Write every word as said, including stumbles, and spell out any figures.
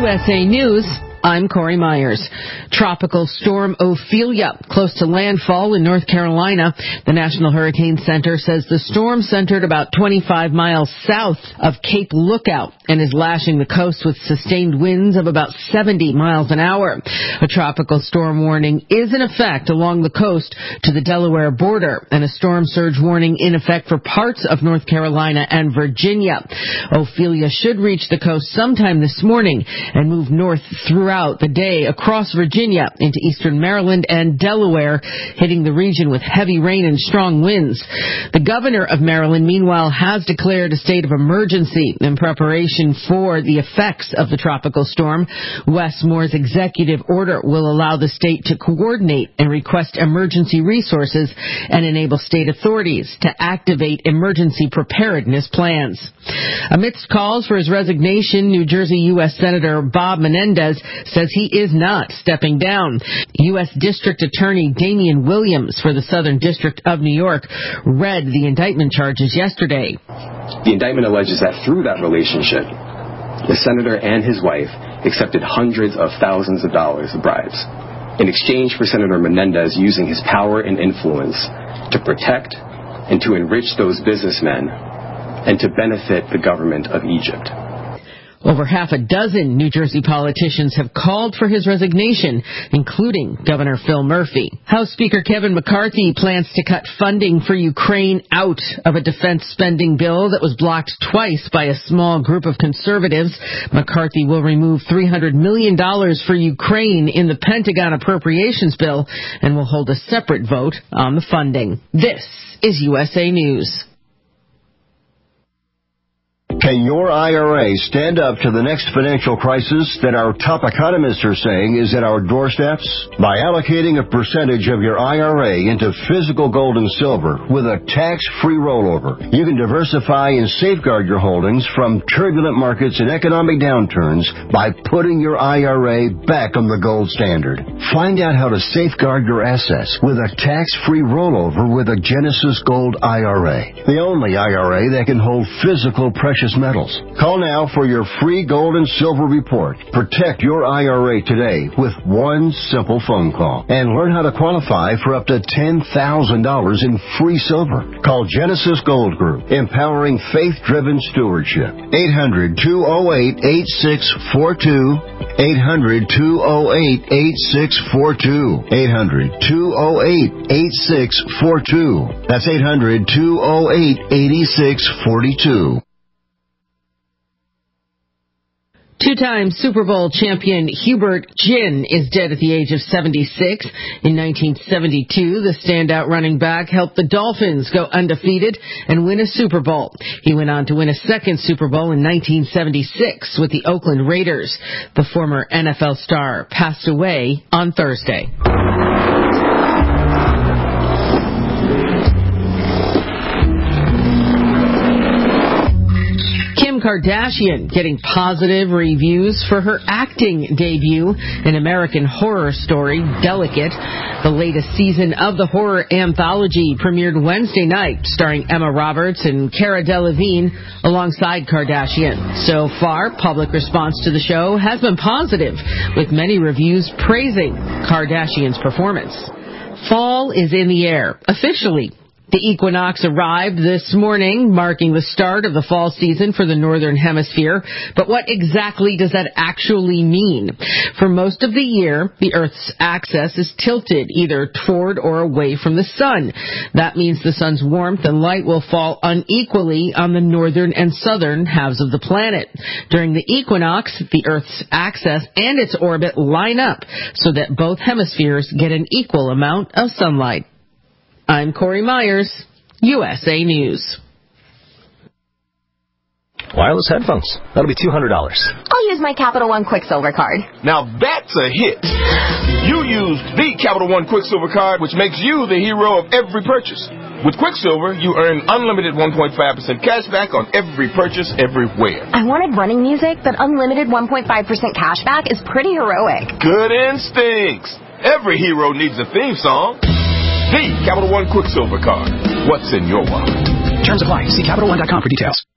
S A News, I'm Corey Myers. Tropical storm Ophelia, close to landfall in North Carolina. The National Hurricane Center says the storm centered about twenty-five miles south of Cape Lookout and is lashing the coast with sustained winds of about seventy miles an hour. A tropical storm warning is in effect along the coast to the Delaware border, and a storm surge warning in effect for parts of North Carolina and Virginia. Ophelia should reach the coast sometime this morning and move north through Throughout the day across Virginia into eastern Maryland and Delaware, hitting the region with heavy rain and strong winds. The governor of Maryland, meanwhile, has declared a state of emergency in preparation for the effects of the tropical storm. Wes Moore's executive order will allow the state to coordinate and request emergency resources and enable state authorities to activate emergency preparedness plans. Amidst calls for his resignation, New Jersey U S Senator Bob Menendez says he is not stepping down. U S District Attorney Damian Williams for the Southern District of New York read the indictment charges yesterday. The indictment alleges that through that relationship, the senator and his wife accepted hundreds of thousands of dollars of bribes in exchange for Senator Menendez using his power and influence to protect and to enrich those businessmen and to benefit the government of Egypt. Over half a dozen New Jersey politicians have called for his resignation, including Governor Phil Murphy. House Speaker Kevin McCarthy plans to cut funding for Ukraine out of a defense spending bill that was blocked twice by a small group of conservatives. McCarthy will remove three hundred million dollars for Ukraine in the Pentagon appropriations bill and will hold a separate vote on the funding. This is U S A News. Can your I R A stand up to the next financial crisis that our top economists are saying is at our doorsteps? By allocating a percentage of your I R A into physical gold and silver with a tax-free rollover, you can diversify and safeguard your holdings from turbulent markets and economic downturns by putting your I R A back on the gold standard. Find out how to safeguard your assets with a tax-free rollover with a Genesis Gold I R A, the only I R A that can hold physical precious metals. Call now for your free gold and silver report. Protect your I R A today with one simple phone call and learn how to qualify for up to ten thousand dollars in free silver. Call Genesis Gold Group, empowering faith-driven stewardship. eight hundred, two oh eight, eight six four two. eight hundred, two oh eight, eight six four two. eight hundred, two oh eight, eight six four two. That's eight hundred, two oh eight, eight six four two. Two-time Super Bowl champion Hubert Ginn is dead at the age of seventy-six. In nineteen seventy-two, the standout running back helped the Dolphins go undefeated and win a Super Bowl. He went on to win a second Super Bowl in nineteen seventy-six with the Oakland Raiders. The former N F L star passed away on Thursday. Kim Kardashian getting positive reviews for her acting debut in American Horror Story, Delicate. The latest season of the horror anthology premiered Wednesday night, starring Emma Roberts and Cara Delevingne alongside Kardashian. So far, public response to the show has been positive, with many reviews praising Kardashian's performance. Fall is in the air, officially. The equinox arrived this morning, marking the start of the fall season for the Northern Hemisphere. But what exactly does that actually mean? For most of the year, the Earth's axis is tilted either toward or away from the sun. That means the sun's warmth and light will fall unequally on the northern and southern halves of the planet. During the equinox, the Earth's axis and its orbit line up so that both hemispheres get an equal amount of sunlight. I'm Corey Myers, U S A News. Wireless headphones. That'll be two hundred dollars. I'll use my Capital One Quicksilver card. Now that's a hit. You used the Capital One Quicksilver card, which makes you the hero of every purchase. With Quicksilver, you earn unlimited one point five percent cash back on every purchase everywhere. I wanted running music, but unlimited one point five percent cash back is pretty heroic. Good instincts. Every hero needs a theme song. The Capital One Quicksilver card. What's in your wallet? Terms apply. See Capital One dot com for details.